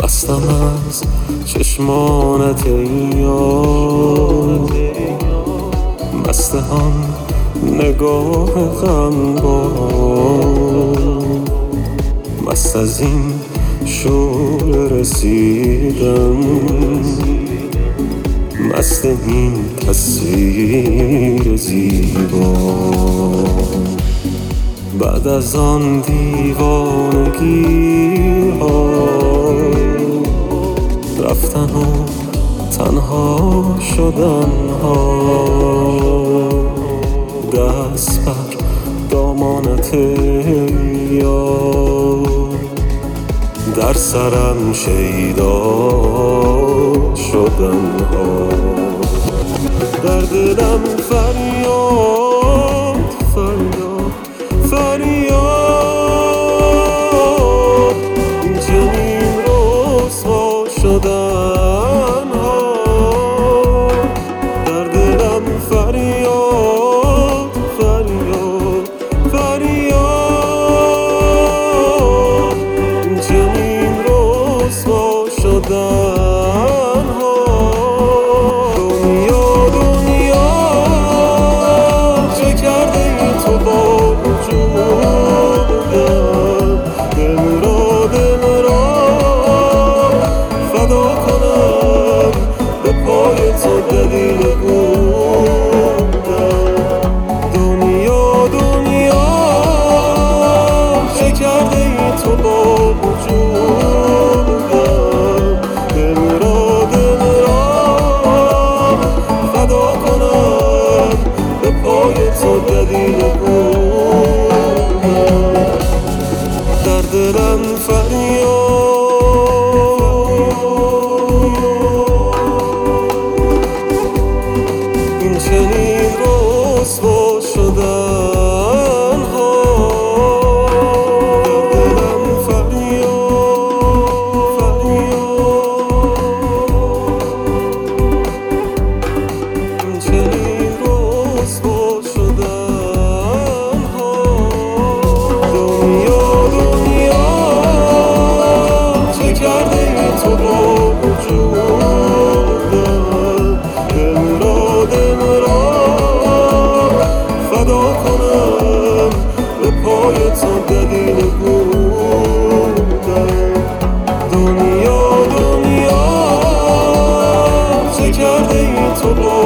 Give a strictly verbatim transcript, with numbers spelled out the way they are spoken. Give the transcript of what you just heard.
مستم از چشمانت ای یار، مست آن نگاه غمبار، مست از این شور رسیدم، مست این تصویر زیبا. بعد از آن دیوانگی ها رفتن و تنها شدن ها، دست بر دامانت یار، در سرم شیدا شدن ها. در دلم فریاد فریاد فریاد، این چنین رسوا شدن ها. در دلم فریاد فریاد فریاد، این چنین رسوا شدن ها. دنیا دنیا چه کرده ای تو با وجودم، دل را دل را فدا کنم به پای تو دلیل بودم. دنیا دنیا چه کرده ای تو با وجودم، دل را دل را فدا کنم به پای تو دلیل بودم. در دلم فریاد، این چنین رسوا شدن ها. در دلم فریاد فریاد، این چنین رسوا شدن ها. دنیا دنیا چه کرده ای تو با وجودم، دل را دل را فدا کنم به پای تو دلیل بودم. دنیا دنیا چه کرده ای تو با